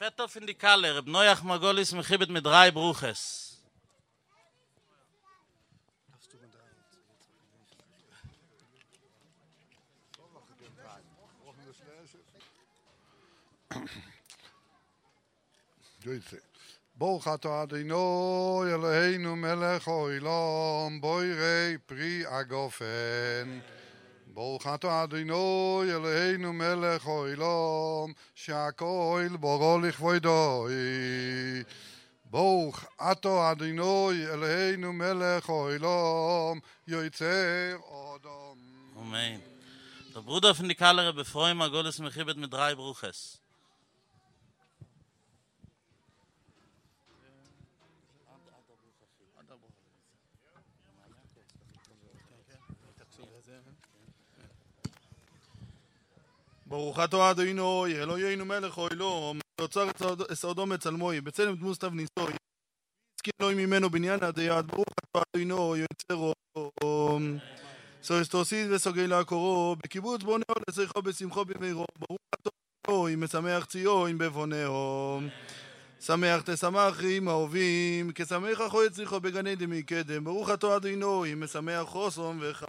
Vetter von die Kalle, Reb Noach Margolis Mechibet mit 3 Bruches. Baruch atah Adonai Eloheinu melech haolam boirei pri agofen. Baruch atah Adonai Eloheinu melech haolam שהכל בוראו לכבודו. Baruch atah Adonai Eloheinu melech haolam יוצר אדם. Amen. Der Bruder von die Kalle, Reb Efraim Margolis Mechibet mit 3 Bruches. ברוך אתה אדוני אלוהינו מלך העולם יוצר את סודום בצלמוי בצלם דמות סתיו ניסוי הזכיר אלוהים ממנו בניין עד יד ברוך אתה אדוני יוצר אדם סויסטוסיס וסוגי לעקורו בקיבוץ בונאו לצריכו בשמחו במירו ברוך אתה אדוני משמח ציון בבונאו שמח תשמח עם האהובים כשמח אחו יצריכו בגן עדן מקדם ברוך אתה אדוני משמח חוסום וחיים.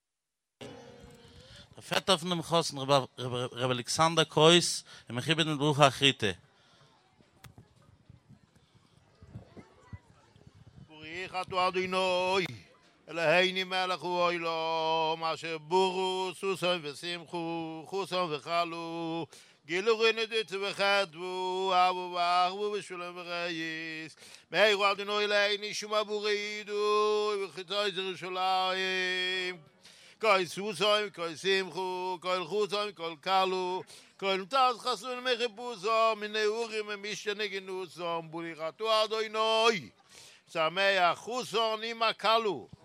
Der Vetter von dem Chosen, Reb Alexander Kreuz, Mechibet mit Bruch Achrite. בורך אתה אדוני אלוהינו מלך העולם אשר בורו סוסם ושמחו חוסם וחלו גילו רנדות וחדבו אבו ואחבו בשולם ורייס מהירו אדוני אלוהינו שומע בורידו וחיתוי ירושלים כל סוסם כל שמחו כל חוסם כל קלו כל נתז חסון מחפושם מנעורים ומשתנגנוסם בורך אתה אדוני שמח חוסון עם הקלו